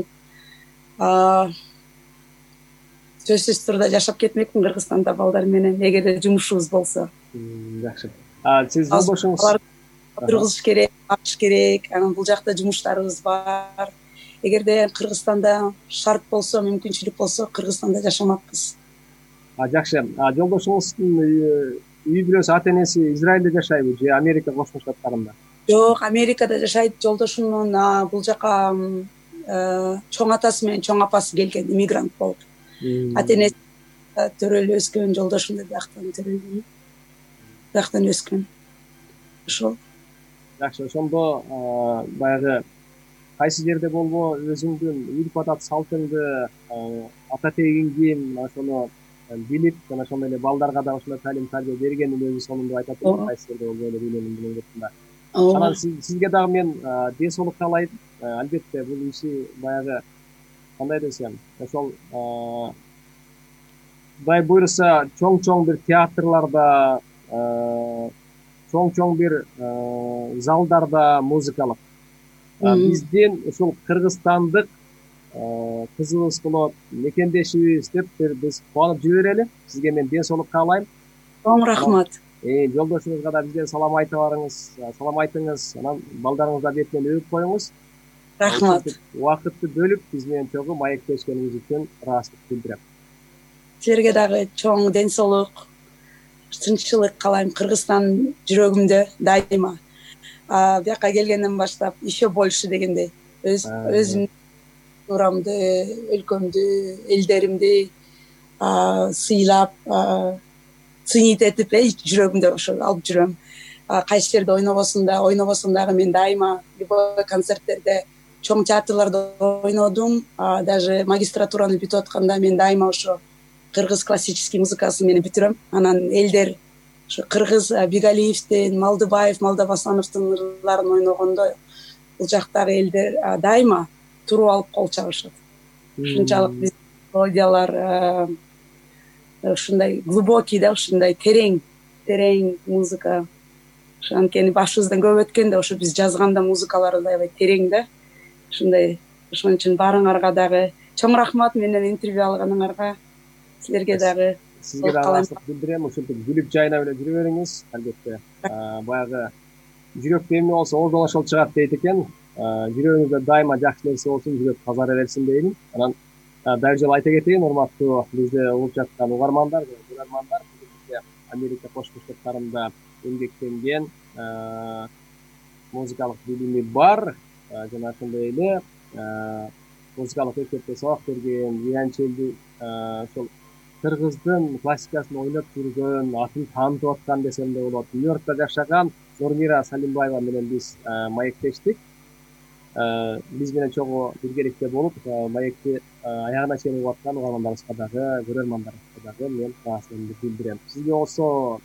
сөзсүз турда жашап кетмекмин Кыргызстанда балдар менен, эгерде жумушубуз болсо. Жакшы. Сиз жолдошуңуз отургузуш керек, бакыш керек. Анан бул жакта жумуштарыбыз бар. Эгерде Кыргызстанда шарт болсо, мүмкүнчүлүк болсо, Кыргызстанда жашамакпыз. Жакшы. Жолдошуңуздун үй бүлөсү, ата энеси Израилде жашайбы же Америка Кошмо Штаттарында? Жок, Америкада жашайт. Жолдошумдун бул жака чоң атасы менен чоң апасы келген, иммигрант болуп. Ата энеси төрөлүп өскөн, жолдошум да бияктан төрөлгөн. Бияктан өскөн. Ошол. Жакшы, ошондо баягы кайсы жерде болбо өзүңдүн үрп адат салтыңды, ата тегиңдин ошону билип, жана ошондой эле балдарга да ошондой талим тарбия бергенин өзү сонун айтат. Кайсы жерде болбо эле билемин бул учурда. Анан сизге дагы мен ден соолук каалайм. Албетте бул иши баягы кандай десем, ошол Кудай буйруса чоң бир театрларда, чоң бир залдарда музыкалык биздин ушул кыргызстандык кызыбыз болот, мекендешибиз деп биз кубанып жүрө берели. Сизге мен ден соолук каалайм. Чоң рахмат. Жолдошуңузга да бизден салам айтыңыз, анан балдарыңызга бетинен өбүп коюңуз. Рахмат. Убакытты бөлүп биз менен чогуу маектешкениңиз үчүн ыраазычылык билдирем. Силерге дагы чоң ден соолук, тынччылык каалайм. Кыргызстан жүрөгүмдө дайыма. Бияка келгенден баштап еще больше дегендей өзүм урамды, өлкөмдү, элдеримди сыйлап, ценить этип жүрөгүмдө ошо алып жүрөм. Кайсы жерде ойнобосун дагы мен дайыма любой концерттерде, чоң театрларда ойнодум. Даже магистратураны бүтүп атканда мен дайыма ошо кыргыз классический музыкасын менен бүтүрөм. Анан элдер ошо кыргыз Бигалиевдин, Малдыбаев, Малдабасановдун ырларын ойногондо бул жактагы элдер дайыма туруп алып кол чабышат. Ушунчалык биз мелодиялар ушундай глубокий да, ушундай терең музыка. Анткени башыбыздан көп өткөн да, ошо биз жазганда музыкалар аябай терең да. Ушундай, ошон үчүн баарыңарга дагы чоң рахмат менен интервью алганыңарга. Силерге дагы ыраазычылык билдирем. Ушинтип күлүп жайнап эле жүрө бериңиз. Албетте баягы жүрөктө эмне болсо ооздон ошол чыгат дейт экен. Жүрөгүңүздө дайыма жакшы нерсе болсун, жүрөк тазара берсин дейм. Анан дагы жолу айта кетейин, урматтуу бизди угуп жаткан угармандар, көрөрмандар, бизде Америка Кошмо Штаттарында эмгектенген музыкалык билими бар, жана ошондой эле музыкалык мектепте сабак берген, виолончелди ошол кыргыздын классикасын ойноп жүргөн, атын таанытып аткан десем да болот. Нью-Йоркто жашаган Нурмира Салимбаева менен биз маектештик. Биз менен чогуу биргеликте болуп, маекти аягына чейин угуп аткан угармандарыбызга дагы, көрөрмандарыбызга дагы мен ыраазычылыгымды билдирем. Сизге болсо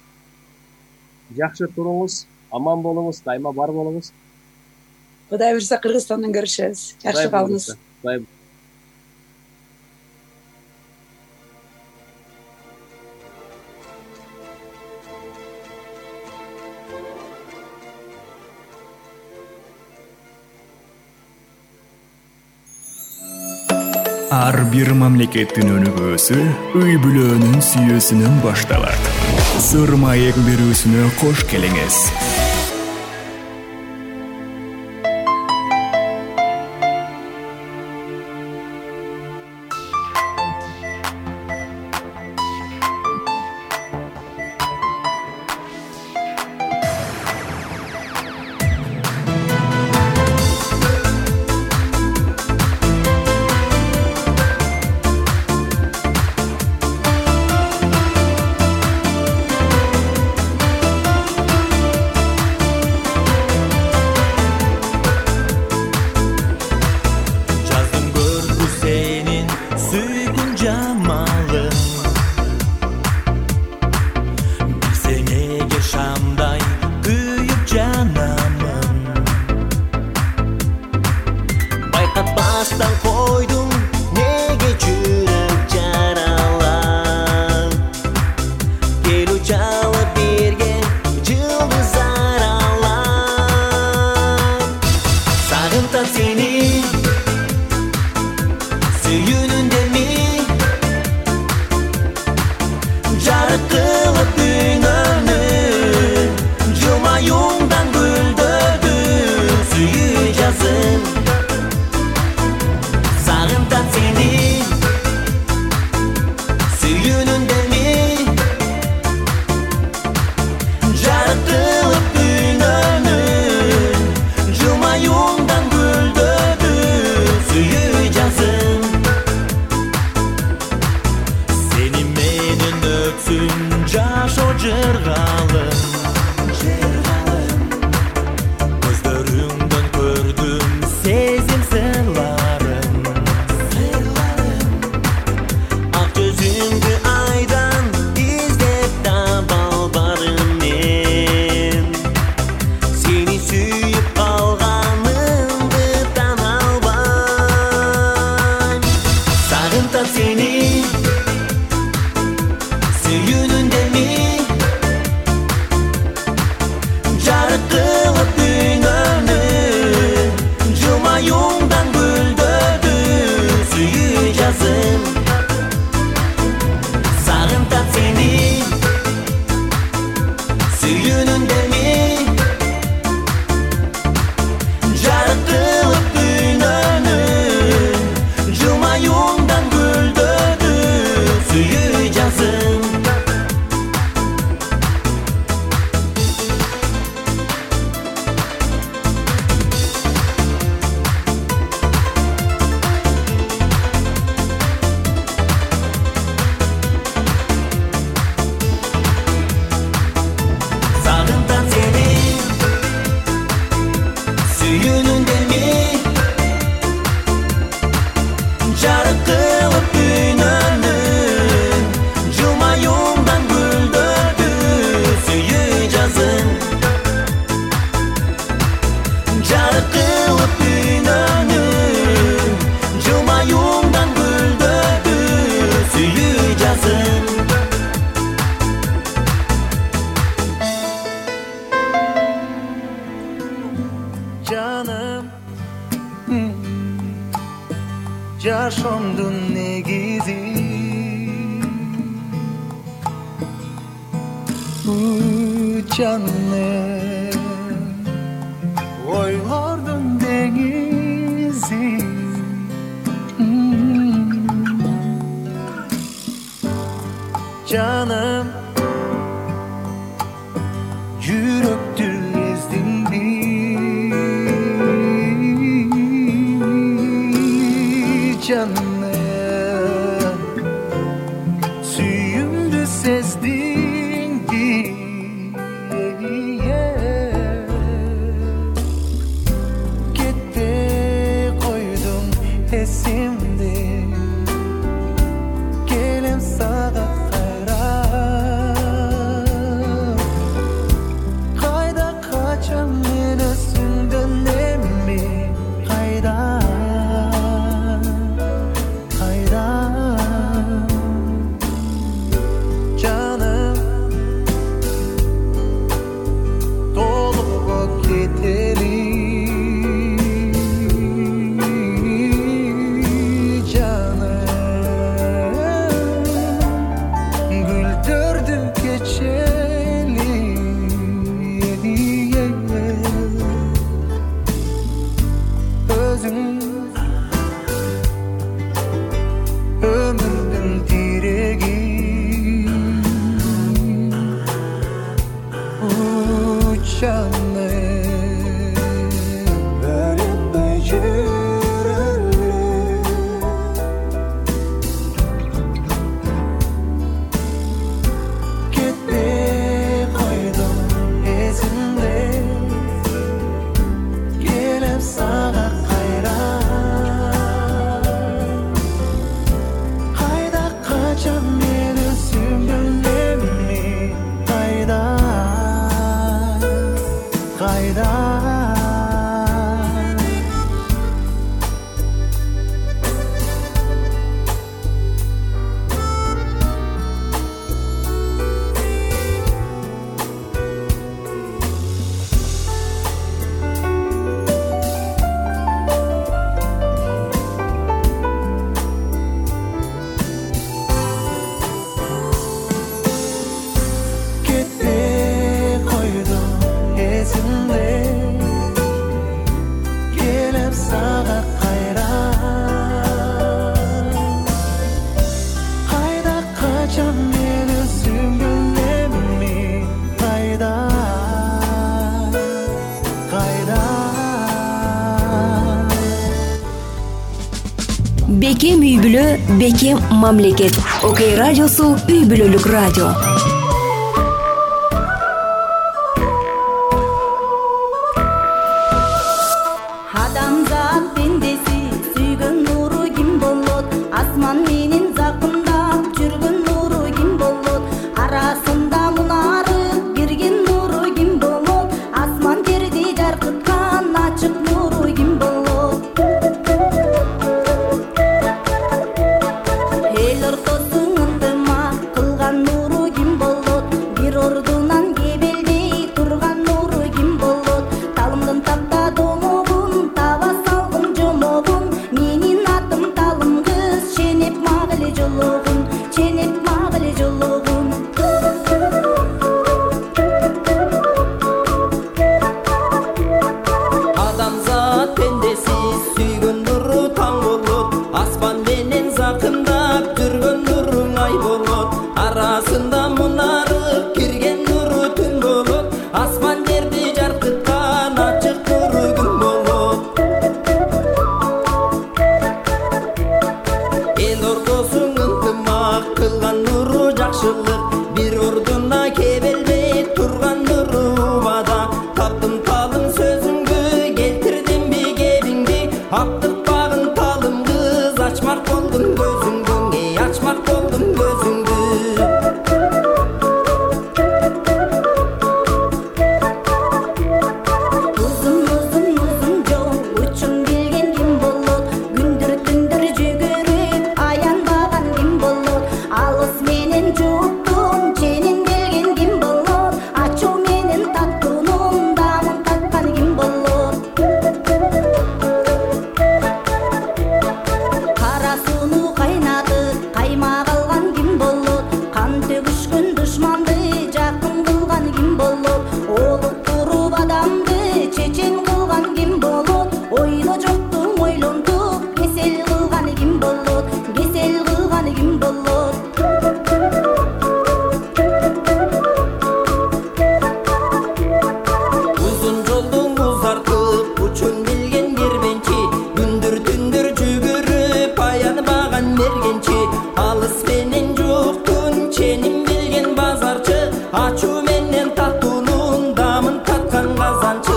жакшы туруңуз, аман болуңуз, дайыма бар болуңуз. Кудай буйруса Кыргызстандан көрүшөбүз. Жакшы калыңыз. Ар бир мамлекеттин өнүгүүсү үй бүлөнүн сүйүүсүнөн башталат. Сыр маек берүүсүнө кош келиңиз. Жарык кылып дүйнөнү, жумаюңдан гүлдө Өзің жашо жырғалым Көздөрүңдөн көрдүм сезим сырларын Ак жүзүңдү айдан издеп таба албадым мен Сени сүйүп калганымды тана албайм Сагынтам сени Жашомдун негизи жаным ойлордун деңизи жаным жүрөктү эздиңби жаным сүйүүмдү сездиңби кетпей койдуң эсимде келем сага кайра кайда качам мен өзүңдөн эми кайда Get me Бекем үй бүлө, бекем мамлекет. Окей радиосу үй бүлөлүк радио. Адамзат пендеси сүйгөн нуру ким болот? Асман менен закындап жүргөн нуру ким болот? Арасында мунары кирген нуру ким болот? Асман жерди жаркыткан ачык нуру ким болот? Эл ортосун ынтымак кылган нуру ким болот? Бир ордунан кебелдей турган нуру ким болот? Талымдын тапта домогун таба салгын жомогун, менин атым талым кыз, ченеп магыле жологун, ченеп магыле жологун. Адамзат пендеси сүйгөн нуру таң болот, аспан менен закындап жүргөн нуру ай болот, арасында мунары кирген нуру түн болот, асман жерди жаркыткан ачык нуру күн болот. Эл ортосун ынтымак кылган нуру жакшылык, бир ордуна кебелбей турган нуру убада. Таптым талым сөзүңдү, келтирдим бигебиңди, аптыкпагын талым кыз, ачмак болдум көзүңдү, ачмак болдум көзүңдү. Uzun jol учун билген ким болот? Күндүр түндүр жүгүрүп аянбаган ким болот? Алыс менен жууптун ченин келген ким болот? Ачуу менен таттуунун дамын таткан ким болот? Кара сууну кайнатып каймак алган ким болот? Кан төгүшкөн душманды жакын кылган ким болот? Олук туруп адамды чечен кылган ким болот? Ойдо жокту ойлонтуп кесел кылган ким болот? Кесел кылган ким болот? Uzun жолду узартып учун билген кирбенчи, күндүр түндүр жүгүрүп аянбаган мергенчи, алыс менен жуктун ченин билген базарчы, ачуу менен таттуунун дамын таткан казанчы.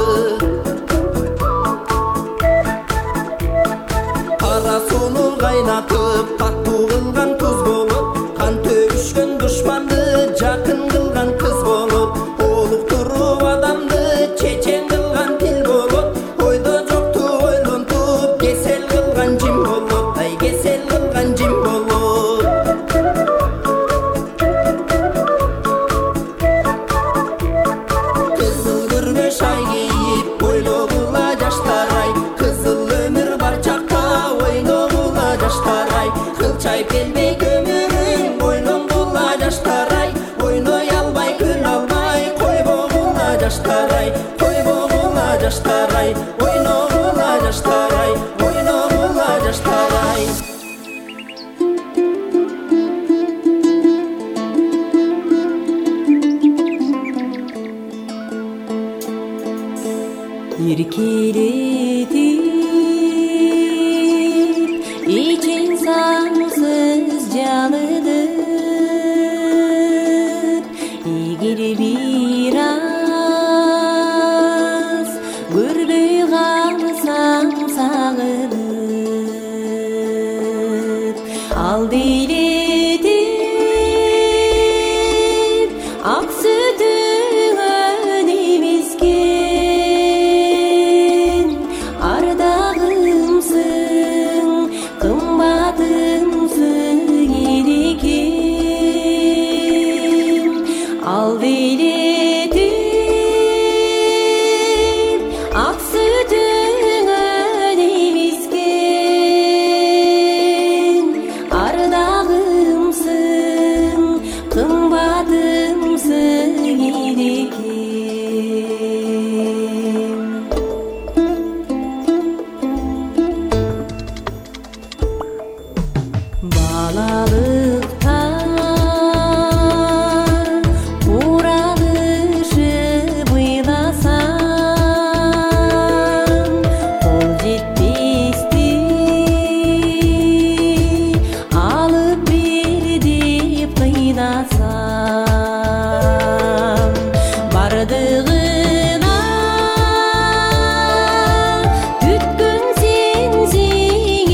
Кара сууну кайнатып таттуу кылган туз болот, кан төгүшкөн душманды жакын кылган кыз болот, олук туруп адамды чечен кылган тил болот, ойдо жокту ойлонтуп кесел кылган жим болот, ай кесел кылган жим болот. Кызыл күрмөш ай кийип ойлогула жаштар ай, кызыл өмүр бар чакта ойногула жаштар ай, кылчайып келбей көмүрүң ойлонгула жаштар ай, ойной албай күн албай койбогула жаштар ай, койбогула жаштар ай, ойногула жаштар ай, ойногула жаштар ай. Иркелетип ичин саңсыз жалынып, эгер бир аз көрбөй калсаң сагынып, ал дейлетип ак сүтүңөн эмескен, кыйнасам бардыгына күткөн сенсиң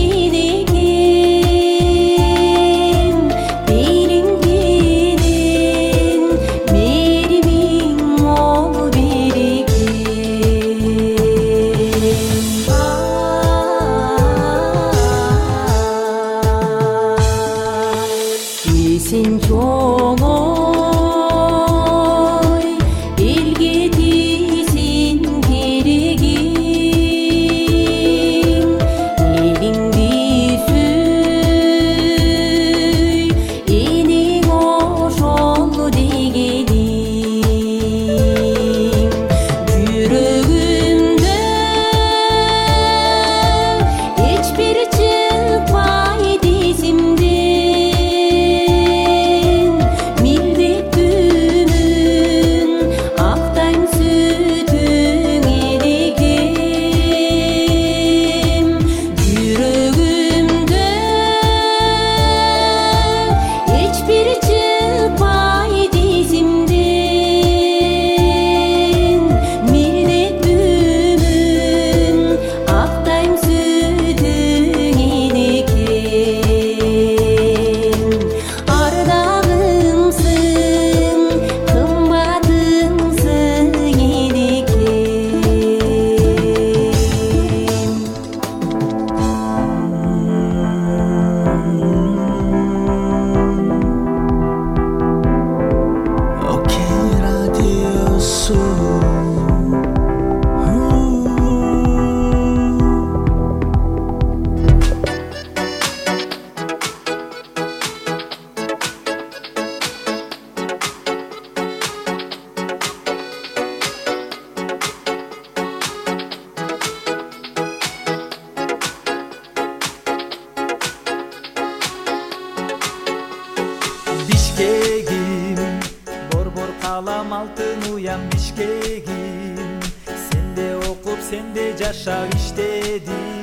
элекем белиң менен меримиң мол берекем эсин чоңой элге тийсин керегиң элиңди сүй эниң ошол дегениң жүрөгүмдө эч бир чыкпайт эсимден милдеттүүмүн актайм сүтүң элекем жүрөгүмдө эч бир чыкпайт эсимден милдеттүүмүн актайм сүтүң элекем ардагымсың кымбатымсың элекем Окей радиосу Бишкегим борбор калам алтын уям Бишкегим сенде окуп сенде жашап иштедим